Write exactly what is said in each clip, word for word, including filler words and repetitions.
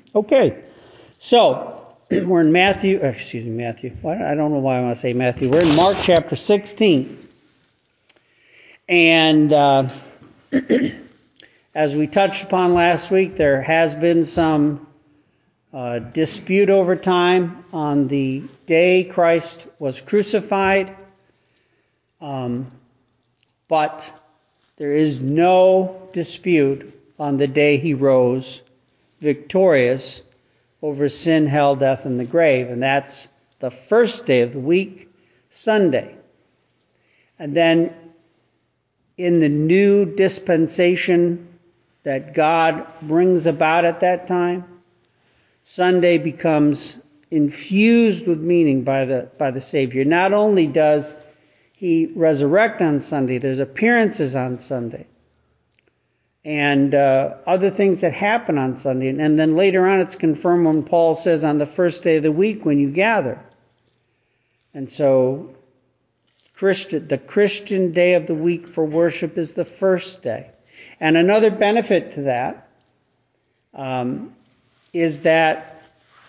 Okay, so we're in Matthew, or excuse me, Matthew. I don't know why I want to say Matthew. We're in Mark chapter sixteen. And uh, as we touched upon last week, there has been some uh, dispute over time on the day Christ was crucified. Um, but there is no dispute on the day he rose victorious over sin, hell, death, and the grave. And that's the first day of the week, Sunday. And then in the new dispensation that God brings about at that time, Sunday becomes infused with meaning by the by the Savior. Not only does he resurrect on Sunday, there's appearances on Sunday. And uh, other things that happen on Sunday. And then later on it's confirmed when Paul says on the first day of the week when you gather. And so Christian, the Christian day of the week for worship is the first day. And another benefit to that um, is that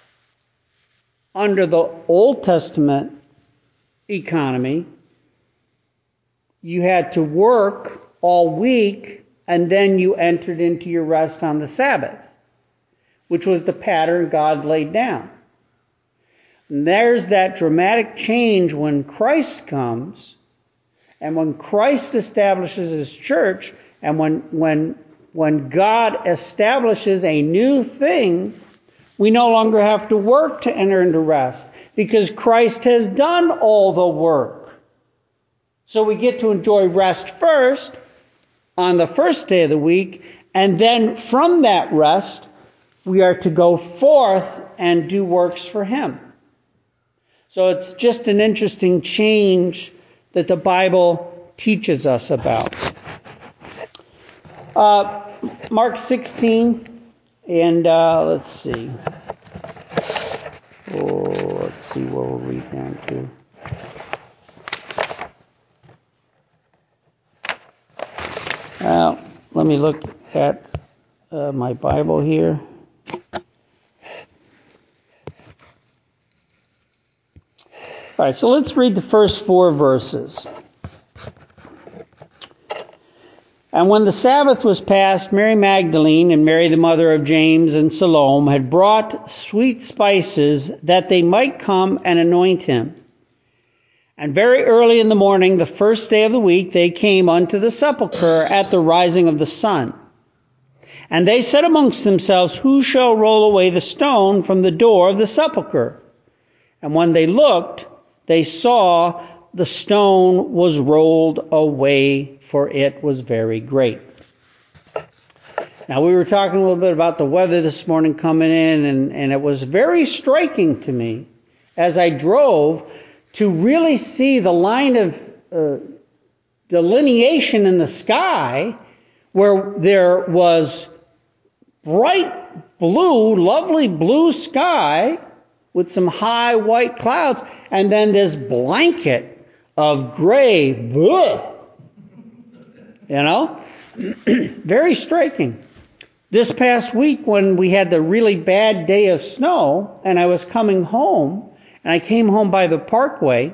under the Old Testament economy, you had to work all week and then you entered into your rest on the Sabbath, which was the pattern God laid down. And there's that dramatic change when Christ comes, and when Christ establishes his church, and when when when God establishes a new thing, we no longer have to work to enter into rest, because Christ has done all the work. So we get to enjoy rest first, on the first day of the week, and then from that rest, we are to go forth and do works for him. So it's just an interesting change that the Bible teaches us about. Uh, Mark sixteen, and uh, let's see. Oh, let's see where we'll read down to. Well, let me look at uh, my Bible here. All right, so let's read the first four verses. And when the Sabbath was past, Mary Magdalene and Mary the mother of James and Salome had brought sweet spices that they might come and anoint him. And very early in the morning, the first day of the week, they came unto the sepulchre at the rising of the sun. And they said amongst themselves, who shall roll away the stone from the door of the sepulchre? And when they looked, they saw the stone was rolled away, for it was very great. Now, we were talking a little bit about the weather this morning coming in, and, and it was very striking to me as I drove to really see the line of uh, delineation in the sky where there was bright blue, lovely blue sky with some high white clouds, and then this blanket of gray, bleh, you know, very striking. This past week when we had the really bad day of snow and I was coming home, and I came home by the parkway,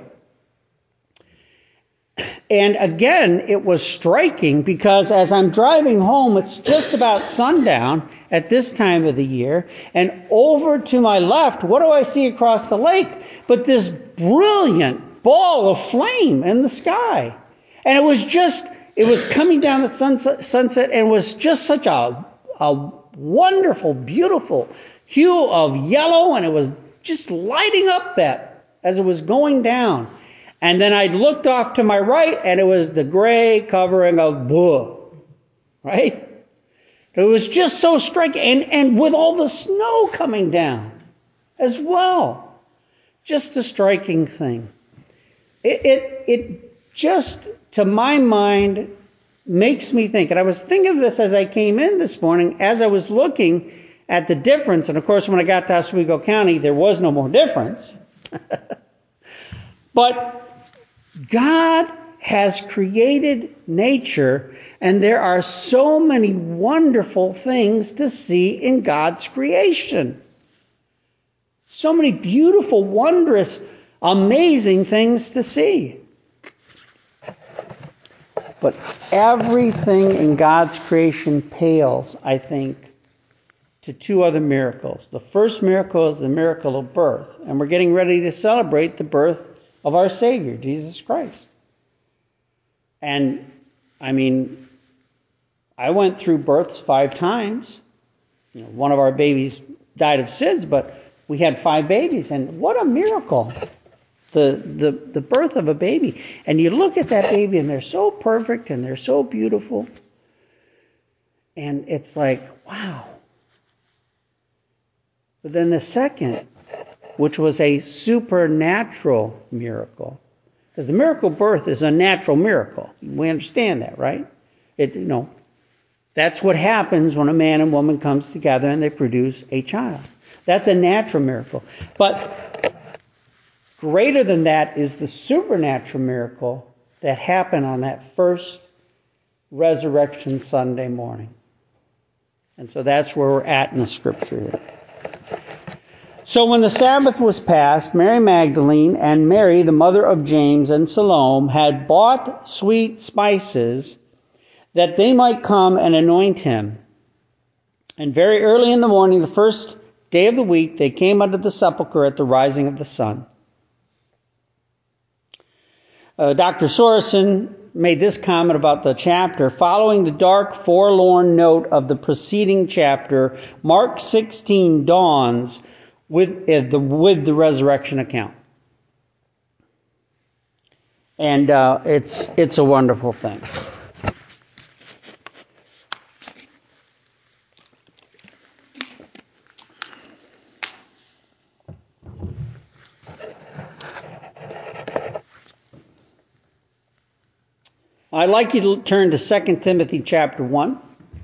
and again it was striking because as I'm driving home, it's just about sundown at this time of the year, and over to my left, what do I see across the lake but this brilliant ball of flame in the sky? And it was just, it was coming down at sunset, sunset and was just such a, a wonderful, beautiful hue of yellow, and it was just lighting up that as it was going down. And then I looked off to my right, and it was the gray covering of blue, right? It was just so striking, and, and with all the snow coming down as well. Just a striking thing. It, it, it just, to my mind, makes me think, and I was thinking of this as I came in this morning, as I was looking at the difference, and of course when I got to Oswego County, there was no more difference. But God has created nature, and there are so many wonderful things to see in God's creation. So many beautiful, wondrous, amazing things to see. But everything in God's creation pales, I think, to two other miracles. The first miracle is the miracle of birth, and we're getting ready to celebrate the birth of our Savior, Jesus Christ. And, I mean, I went through births five times. You know, one of our babies died of S I D S, but we had five babies, and what a miracle. The, the, the birth of a baby. And you look at that baby, and they're so perfect, and they're so beautiful. And it's like, wow. But then the second, which was a supernatural miracle. Because the miracle of birth is a natural miracle. We understand that, right? It, you know, that's what happens when a man and woman comes together and they produce a child. That's a natural miracle. But greater than that is the supernatural miracle that happened on that first Resurrection Sunday morning. And so that's where we're at in the scripture here. So when the Sabbath was passed, Mary Magdalene and Mary, the mother of James and Salome, had bought sweet spices that they might come and anoint him. And very early in the morning, the first day of the week, they came unto the sepulchre at the rising of the sun. Uh, Doctor Sorensen made this comment about the chapter. Following the dark, forlorn note of the preceding chapter, Mark sixteen dawns with uh, the with the resurrection account. And uh, it's it's a wonderful thing. I'd like you to turn to Second Timothy chapter one.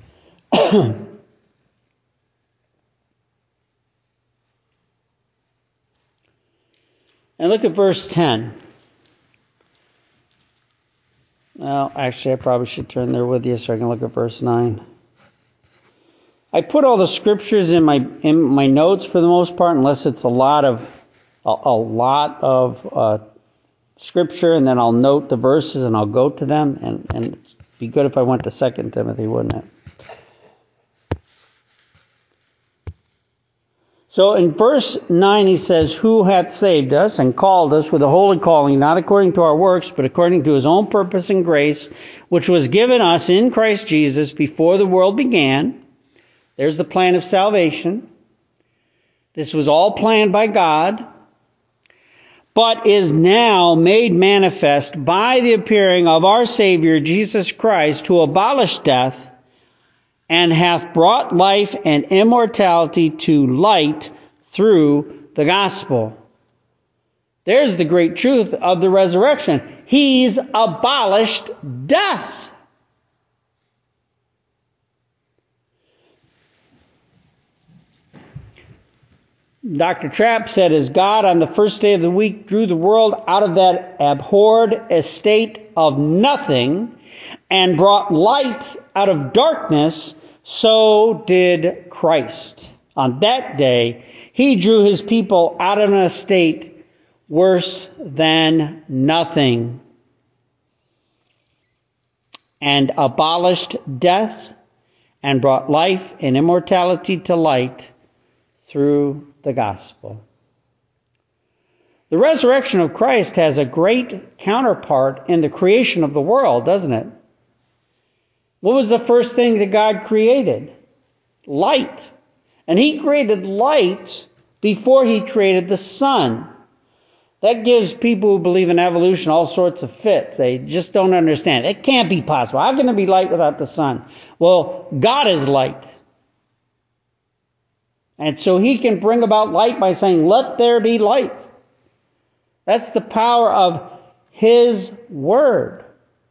And look at verse ten. Well, actually, I probably should turn there with you so I can look at verse nine. I put all the scriptures in my in my notes for the most part, unless it's a lot of a, a lot of uh, scripture, and then I'll note the verses and I'll go to them. And, and it'd be good if I went to Second Timothy, wouldn't it? So in verse nine he says, who hath saved us and called us with a holy calling, not according to our works, but according to his own purpose and grace, which was given us in Christ Jesus before the world began. There's the plan of salvation. This was all planned by God, but is now made manifest by the appearing of our Savior Jesus Christ, who abolished death, and hath brought life and immortality to light through the gospel. There's the great truth of the resurrection. He's abolished death. Doctor Trapp said, as God on the first day of the week drew the world out of that abhorred estate of nothing and brought light out of darkness, so did Christ. On that day, he drew his people out of an estate worse than nothing and abolished death and brought life and immortality to light through the gospel. The resurrection of Christ has a great counterpart in the creation of the world, doesn't it? What was the first thing that God created? Light. And he created light before he created the sun. That gives people who believe in evolution all sorts of fits. They just don't understand. It can't be possible. How can there be light without the sun? Well, God is light. And so he can bring about light by saying, let there be light. That's the power of his word.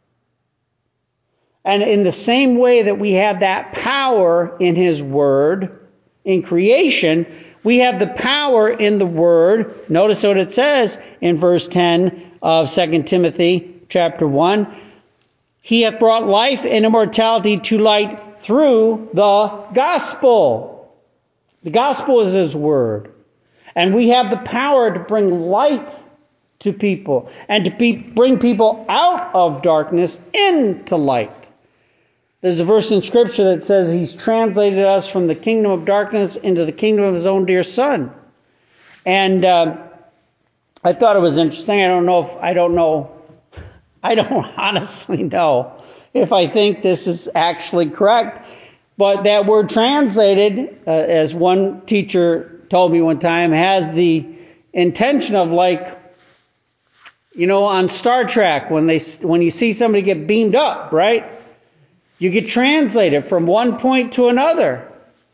And in the same way that we have that power in his word in creation, we have the power in the word. Notice what it says in verse ten of Second Timothy, chapter one, he hath brought life and immortality to light through the gospel. The gospel is his word. And we have the power to bring light to people and to be, bring people out of darkness into light. There's a verse in Scripture that says he's translated us from the kingdom of darkness into the kingdom of his own dear Son. And uh, I thought it was interesting. I don't know if, I don't know, I don't honestly know if I think this is actually correct. But that word translated, uh, as one teacher told me one time, has the intention of like, you know, on Star Trek, when they when you see somebody get beamed up, right? You get translated from one point to another.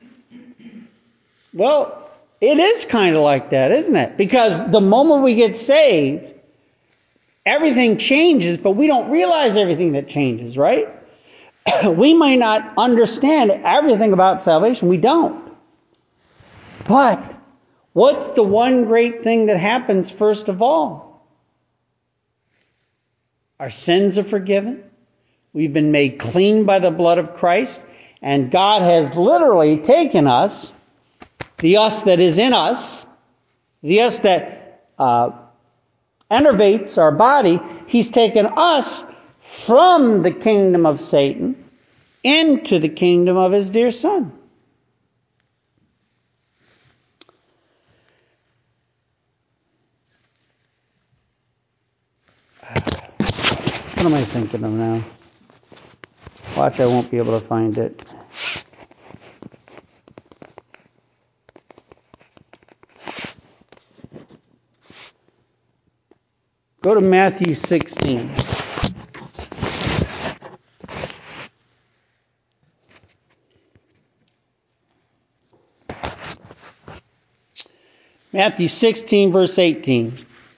Well, it is kind of like that, isn't it? Because the moment we get saved, everything changes, but we don't realize everything that changes, right? We might not understand everything about salvation. We don't. But what's the one great thing that happens first of all? Our sins are forgiven. We've been made clean by the blood of Christ. And God has literally taken us, the us that is in us, the us that uh, enervates our body, he's taken us from the kingdom of Satan into the kingdom of his dear Son. What am I thinking of now? Watch, I won't be able to find it. Go to Matthew sixteen. Matthew sixteen, verse eighteen.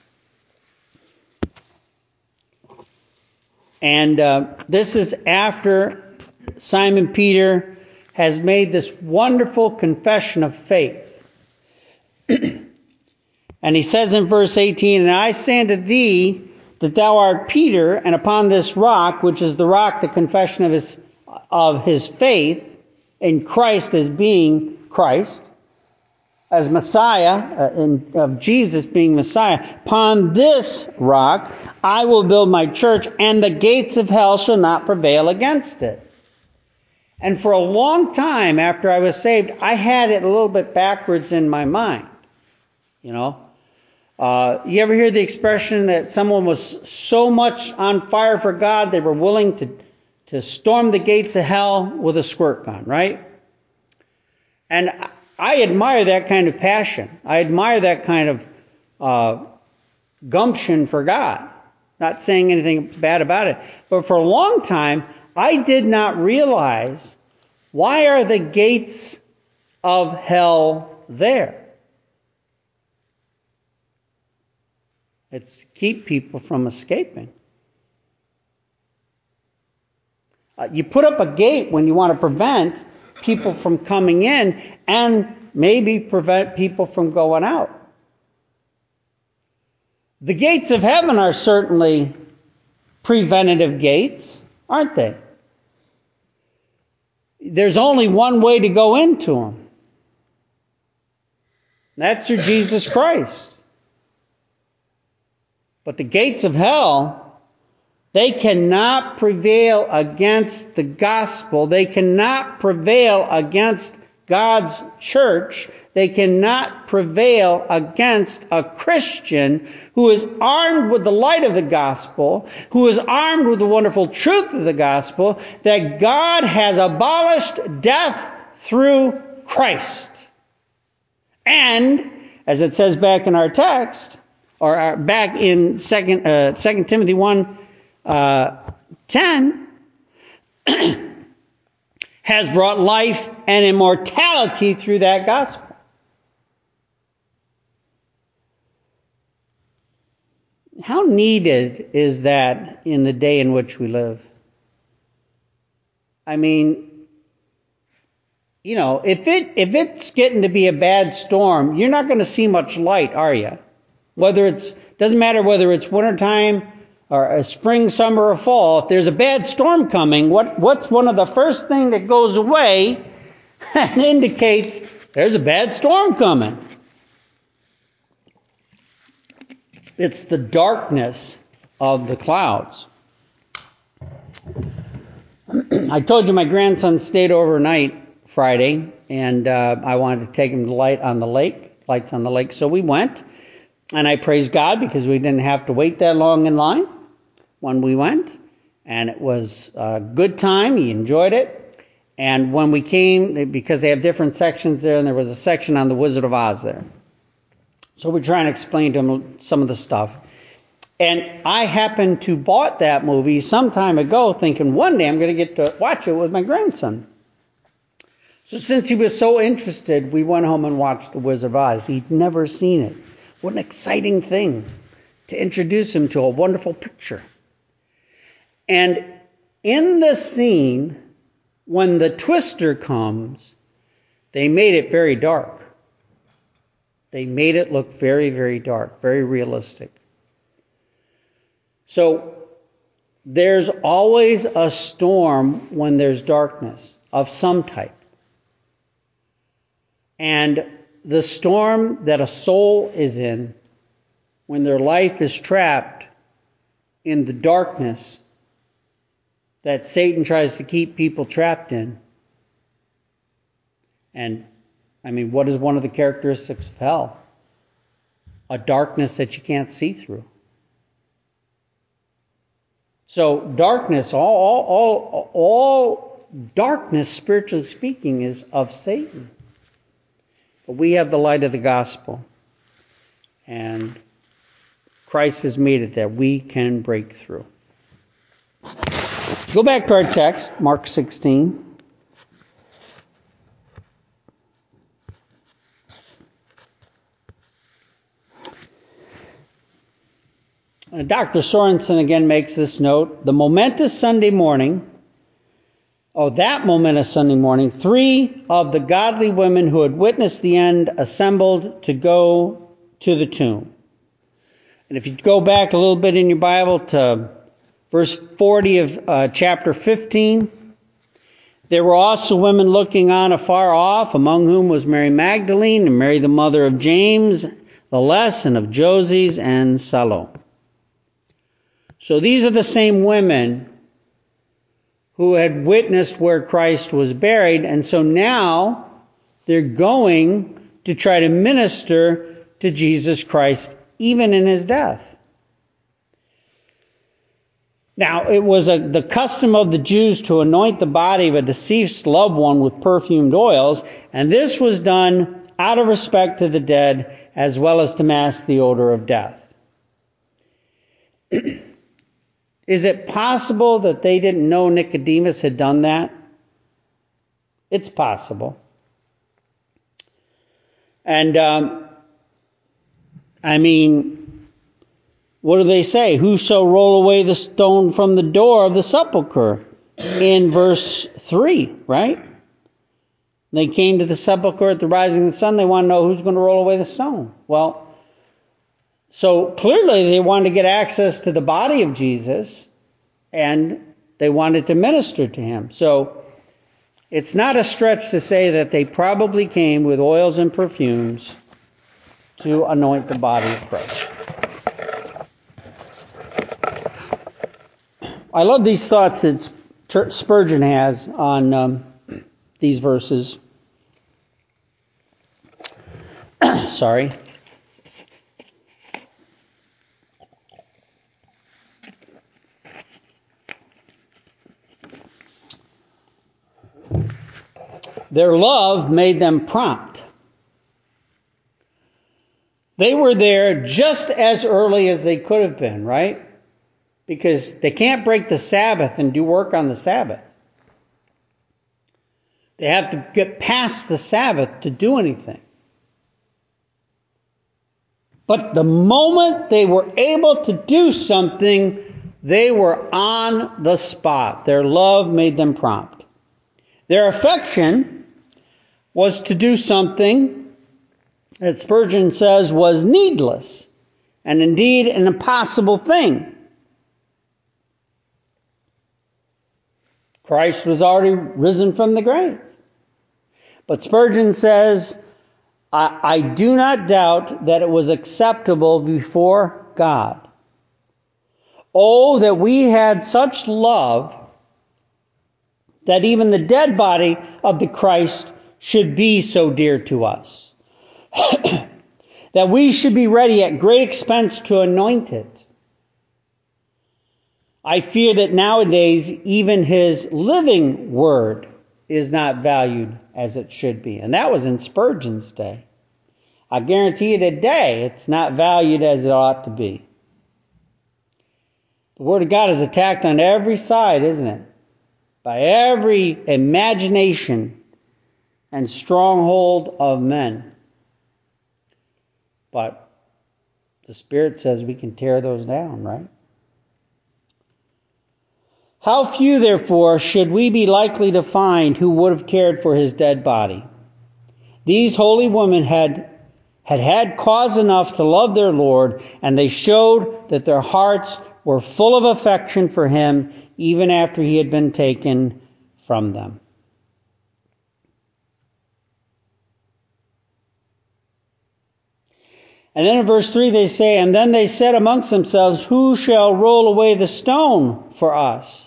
And uh, this is after Simon Peter has made this wonderful confession of faith. And he says in verse eighteen, "And I say unto thee that thou art Peter, and upon this rock," which is the rock, the confession of his of his faith in Christ as being Christ, as Messiah, uh, in, of Jesus being Messiah, "upon this rock I will build my church, and the gates of hell shall not prevail against it." And for a long time after I was saved, I had it a little bit backwards in my mind. You know, uh, you ever hear the expression that someone was so much on fire for God they were willing to to storm the gates of hell with a squirt gun, right? And I admire that kind of passion. I admire that kind of uh, gumption for God. Not saying anything bad about it. But for a long time, I did not realize, why are the gates of hell there? It's to keep people from escaping. Uh, you put up a gate when you want to prevent people from coming in and maybe prevent people from going out. The gates of heaven are certainly preventative gates, aren't they? There's only one way to go into them. That's through Jesus Christ. But the gates of hell, they cannot prevail against the gospel. They cannot prevail against God's church. They cannot prevail against a Christian who is armed with the light of the gospel, who is armed with the wonderful truth of the gospel, that God has abolished death through Christ. And, as it says back in our text, or our, back in Second uh, Second Timothy one, uh, ten, has brought life and immortality through that gospel. How needed is that in the day in which we live? I mean, you know, if it if it's getting to be a bad storm, you're not going to see much light, are you? Whether it's doesn't matter whether it's wintertime or a spring, summer, or fall, if there's a bad storm coming, what, what's one of the first thing that goes away and indicates there's a bad storm coming? It's the darkness of the clouds. I told you my grandson stayed overnight Friday, and uh, I wanted to take him to light on the lake, lights on the lake. So we went, and I praised God because we didn't have to wait that long in line when we went, and it was a good time. He enjoyed it. And when we came, because they have different sections there, and there was a section on the Wizard of Oz there. So we're trying to explain to him some of the stuff. And I happened to bought that movie some time ago thinking one day I'm going to get to watch it with my grandson. So since he was so interested, we went home and watched The Wizard of Oz. He'd never seen it. What an exciting thing to introduce him to a wonderful picture. And in the scene, when the twister comes, they made it very dark. They made it look very, very dark, very realistic. So there's always a storm when there's darkness of some type. And the storm that a soul is in, when their life is trapped in the darkness that Satan tries to keep people trapped in. And, I mean, what is one of the characteristics of hell? A darkness that you can't see through. So darkness, all, all, all, all darkness, spiritually speaking, is of Satan. But we have the light of the gospel. And Christ has made it that we can break through. Let's go back to our text, Mark sixteen. Uh, Doctor Sorensen again makes this note. The momentous Sunday morning, oh, that momentous Sunday morning, three of the godly women who had witnessed the end assembled to go to the tomb. And if you go back a little bit in your Bible to verse forty of uh, chapter fifteen, there were also women looking on afar off, among whom was Mary Magdalene and Mary the mother of James the Less and of Joses and Salome. So these are the same women who had witnessed where Christ was buried, and so now they're going to try to minister to Jesus Christ even in his death. Now, it was a, the custom of the Jews to anoint the body of a deceased loved one with perfumed oils, and this was done out of respect to the dead as well as to mask the odor of death. Is it possible that they didn't know Nicodemus had done that? It's possible. And, um, I mean, what do they say? Who shall roll away the stone from the door of the sepulchre? In verse three, right? They came to the sepulchre at the rising of the sun. They want to know who's going to roll away the stone. Well, so clearly they wanted to get access to the body of Jesus, and they wanted to minister to him. So it's not a stretch to say that they probably came with oils and perfumes to anoint the body of Christ. I love these thoughts that Spurgeon has on um, these verses. Sorry. Their love made them prompt. They were there just as early as they could have been, right? Because they can't break the Sabbath and do work on the Sabbath. They have to get past the Sabbath to do anything. But the moment they were able to do something, they were on the spot. Their love made them prompt. Their affection was to do something that Spurgeon says was needless and indeed an impossible thing. Christ was already risen from the grave. But Spurgeon says, I, I do not doubt that it was acceptable before God. Oh, that we had such love that even the dead body of the Christ should be so dear to us. That we should be ready at great expense to anoint it. I fear that nowadays even his living word is not valued as it should be. And that was in Spurgeon's day. I guarantee you today it's not valued as it ought to be. The Word of God is attacked on every side, isn't it? By every imagination and stronghold of men. But the Spirit says we can tear those down, right? How few, therefore, should we be likely to find who would have cared for his dead body? These holy women had had had cause enough to love their Lord, and they showed that their hearts were full of affection for him even after he had been taken from them. And then in verse three they say, and then they said amongst themselves, who shall roll away the stone for us?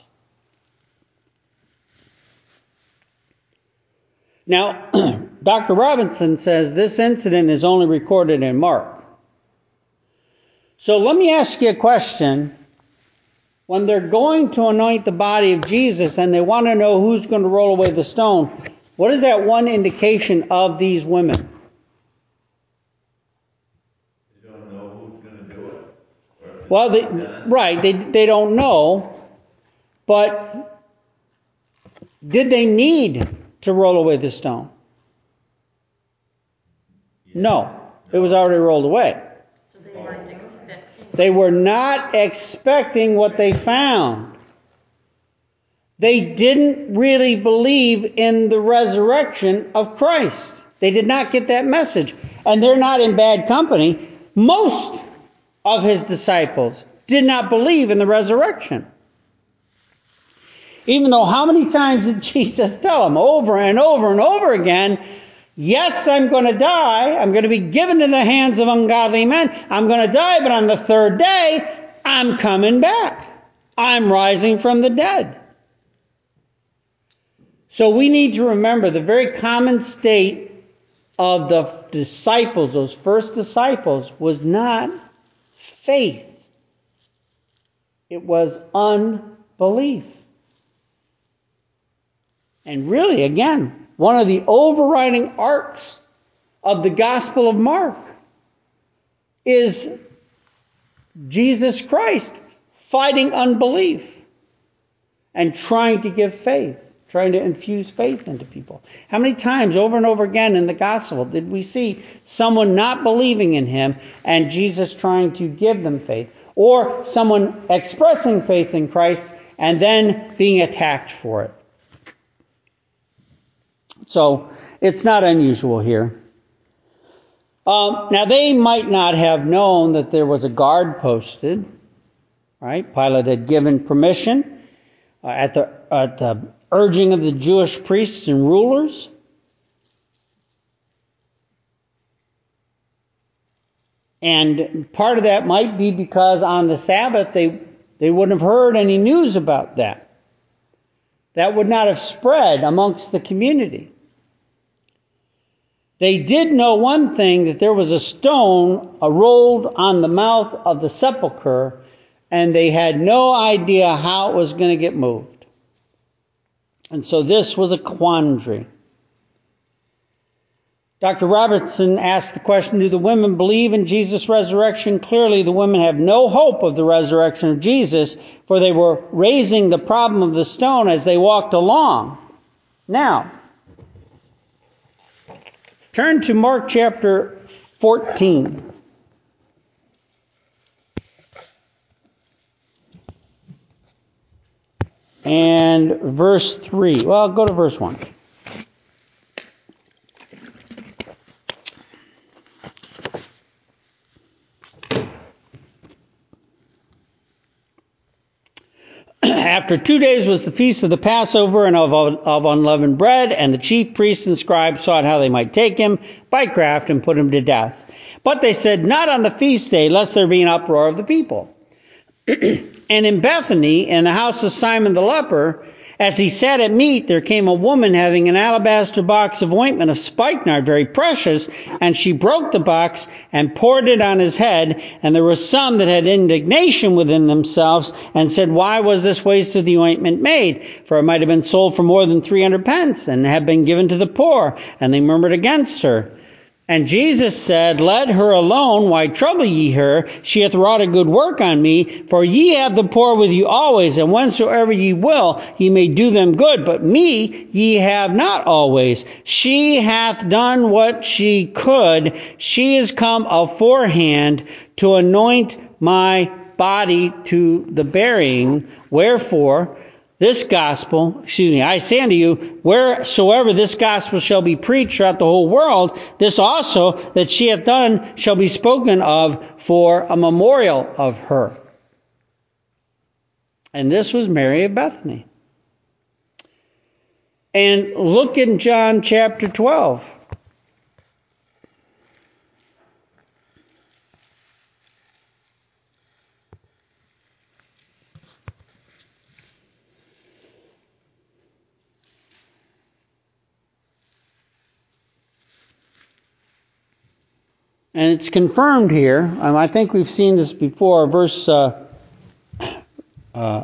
Now, Doctor Robinson says this incident is only recorded in Mark. So let me ask you a question. When they're going to anoint the body of Jesus and they want to know who's going to roll away the stone, what is that one indication of these women? They don't know who's going to do it. Well, they, right, they, they don't know, but did they need to roll away the stone? No, it was already rolled away. So they weren't expecting. They were not expecting what they found. They didn't really believe in the resurrection of Christ. They did not get that message. And they're not in bad company. Most of his disciples did not believe in the resurrection. Even though how many times did Jesus tell them over and over and over again, yes, I'm going to die. I'm going to be given in the hands of ungodly men. I'm going to die, but on the third day, I'm coming back. I'm rising from the dead. So we need to remember the very common state of the disciples, those first disciples, was not faith. It was unbelief. And really, again, one of the overriding arcs of the Gospel of Mark is Jesus Christ fighting unbelief and trying to give faith, trying to infuse faith into people. How many times over and over again in the Gospel did we see someone not believing in him and Jesus trying to give them faith? Or someone expressing faith in Christ and then being attacked for it? So it's not unusual here. Um, now they might not have known that there was a guard posted, right? Pilate had given permission uh, at the at the urging of the Jewish priests and rulers. And part of that might be because on the Sabbath they they wouldn't have heard any news about that. That would not have spread amongst the community. They did know one thing, that there was a stone rolled on the mouth of the sepulchre, and they had no idea how it was going to get moved. And so this was a quandary. Doctor Robertson asked the question, do the women believe in Jesus' resurrection? Clearly, the women have no hope of the resurrection of Jesus, for they were raising the problem of the stone as they walked along. Now, turn to Mark chapter fourteen. And verse three. Well, go to verse one. After two days was the feast of the Passover and of, of unleavened bread, and the chief priests and scribes sought how they might take him by craft and put him to death. But they said, not on the feast day, lest there be an uproar of the people. And in Bethany, in the house of Simon the leper, as he sat at meat, there came a woman having an alabaster box of ointment of spikenard, very precious, and she broke the box and poured it on his head. And there were some that had indignation within themselves and said, why was this waste of the ointment made? For it might have been sold for more than three hundred pence and have been given to the poor. And they murmured against her. And Jesus said, let her alone, why trouble ye her? She hath wrought a good work on me. For ye have the poor with you always, and whensoever ye will, ye may do them good. But me ye have not always. She hath done what she could. She is come aforehand to anoint my body to the burying. Wherefore, this gospel, excuse me, I say unto you, wheresoever this gospel shall be preached throughout the whole world, this also that she hath done shall be spoken of for a memorial of her. And this was Mary of Bethany. And look in John chapter twelve. And it's confirmed here. Um, I think we've seen this before. Verse uh, uh,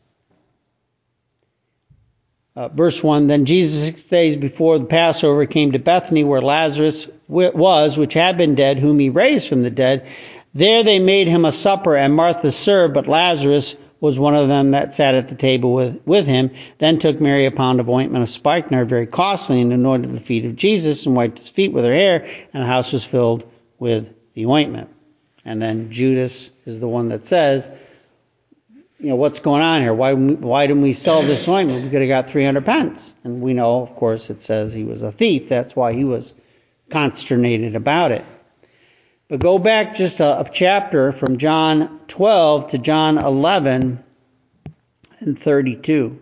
uh, verse one. Then Jesus, six days before the Passover, came to Bethany, where Lazarus was, which had been dead, whom he raised from the dead. There they made him a supper, and Martha served, but Lazarus was one of them that sat at the table with, with him. Then took Mary a pound of ointment of spikenard, very costly, and anointed the feet of Jesus, and wiped his feet with her hair, and the house was filled with the ointment. And then Judas is the one that says, you know, what's going on here? Why why didn't we sell this ointment? We could have got three hundred pence. And we know, of course, it says he was a thief. That's why he was consternated about it. But go back just a, a chapter from John twelve to John eleven and thirty-two.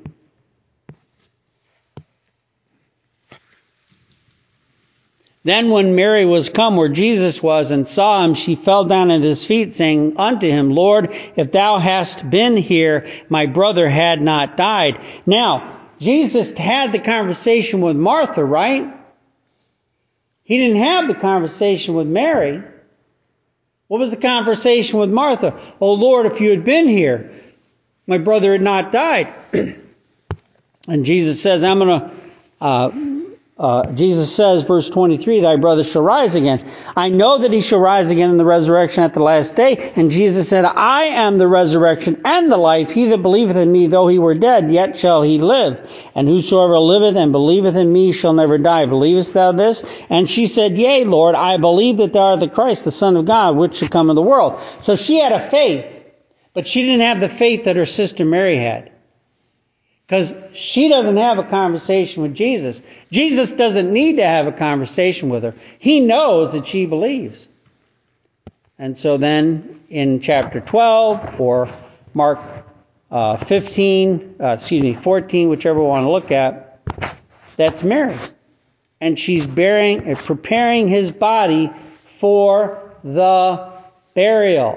Then when Mary was come where Jesus was and saw him, she fell down at his feet, saying unto him, Lord, if thou hadst been here, my brother had not died. Now, Jesus had the conversation with Martha, right? He didn't have the conversation with Mary. What was the conversation with Martha? Oh, Lord, if you had been here, my brother had not died. And Jesus says, I'm going to... Uh, Uh, Jesus says, verse twenty-three, thy brother shall rise again. I know that he shall rise again in the resurrection at the last day. And Jesus said, I am the resurrection and the life. He that believeth in me, though he were dead, yet shall he live. And whosoever liveth and believeth in me shall never die. Believest thou this? And she said, Yea, Lord, I believe that thou art the Christ, the Son of God, which should come in the world. So she had a faith, but she didn't have the faith that her sister Mary had. Because she doesn't have a conversation with Jesus. Jesus doesn't need to have a conversation with her. He knows that she believes. And so then in chapter twelve or Mark uh, fifteen, uh, excuse me, fourteen, whichever one want to look at, that's Mary. And she's bearing, uh, preparing his body for the burial.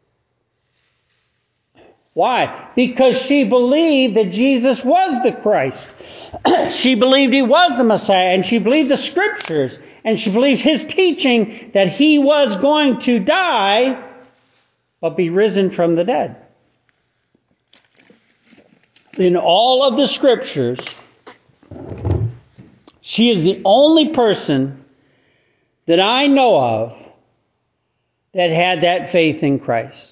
Why? Because she believed that Jesus was the Christ. She believed he was the Messiah, and she believed the Scriptures, and she believed his teaching that he was going to die, but be risen from the dead. In all of the Scriptures, she is the only person that I know of that had that faith in Christ.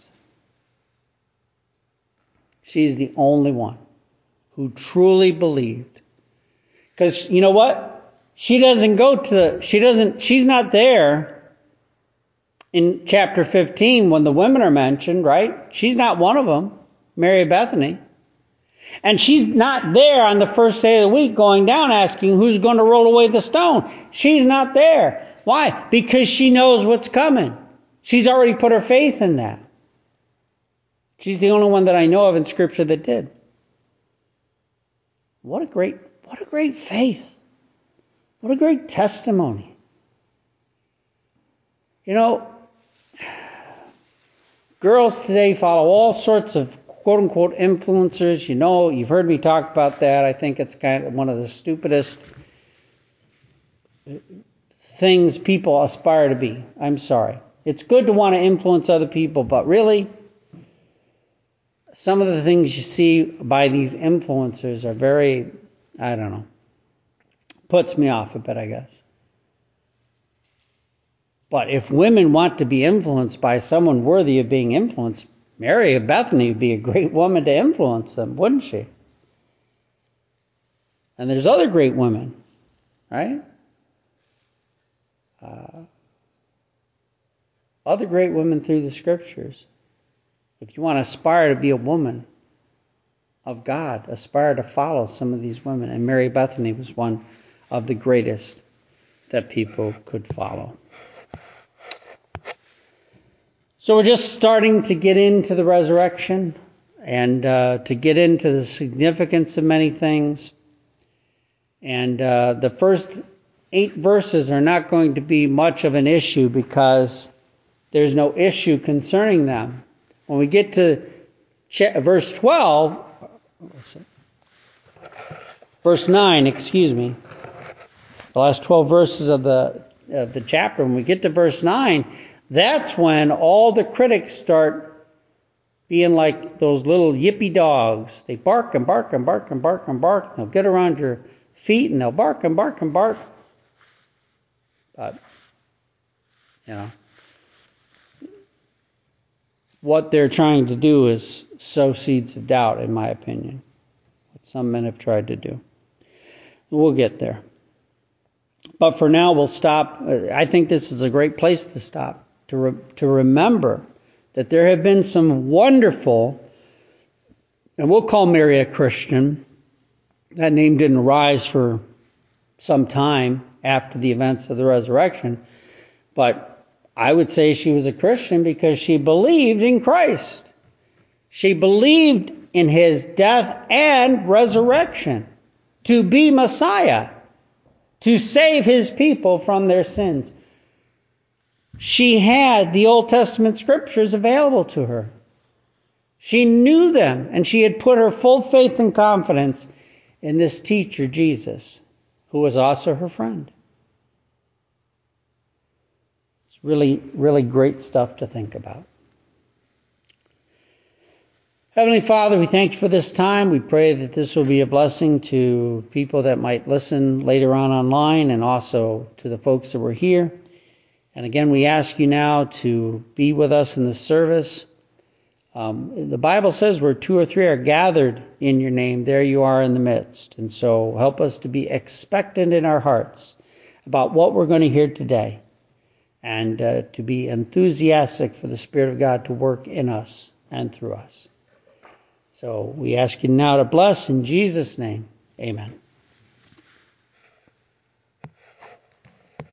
She's the only one who truly believed. Because you know what? She doesn't go to, she doesn't, she's not there in chapter fifteen when the women are mentioned, right? She's not one of them, Mary of Bethany. And she's not there on the first day of the week going down asking who's going to roll away the stone. She's not there. Why? Because she knows what's coming. She's already put her faith in that. She's the only one that I know of in Scripture that did. What a great, what a great faith. What a great testimony. You know, girls today follow all sorts of quote-unquote influencers. You know, you've heard me talk about that. I think it's kind of one of the stupidest things people aspire to be. I'm sorry. It's good to want to influence other people, but really, some of the things you see by these influencers are very, I don't know, puts me off a bit, I guess. But if women want to be influenced by someone worthy of being influenced, Mary of Bethany would be a great woman to influence them, wouldn't she? And there's other great women, right? Uh, other great women through the scriptures. If you want to aspire to be a woman of God, aspire to follow some of these women. And Mary Bethany was one of the greatest that people could follow. So we're just starting to get into the resurrection and uh, to get into the significance of many things. And uh, the first eight verses are not going to be much of an issue because there's no issue concerning them. When we get to verse twelve, verse nine, excuse me, the last twelve verses of the of the chapter, when we get to verse nine, that's when all the critics start being like those little yippy dogs. They bark and bark and bark and bark and bark. They'll get around your feet and they'll bark and bark and bark. But, you know, what they're trying to do is sow seeds of doubt, in my opinion. What some men have tried to do. We'll get there. But for now, we'll stop. I think this is a great place to stop, to re- to remember that there have been some wonderful, and we'll call Mary a Christian. That name didn't arise for some time after the events of the resurrection, but I would say she was a Christian because she believed in Christ. She believed in his death and resurrection to be Messiah, to save his people from their sins. She had the Old Testament scriptures available to her. She knew them, and she had put her full faith and confidence in this teacher, Jesus, who was also her friend. It's really, really great stuff to think about. Heavenly Father, we thank you for this time. We pray that this will be a blessing to people that might listen later on online and also to the folks that were here. And again, we ask you now to be with us in the service. Um, the Bible says where two or three are gathered in your name, there you are in the midst. And so help us to be expectant in our hearts about what we're going to hear today and uh, to be enthusiastic for the Spirit of God to work in us and through us. So we ask you now to bless in Jesus' name. Amen.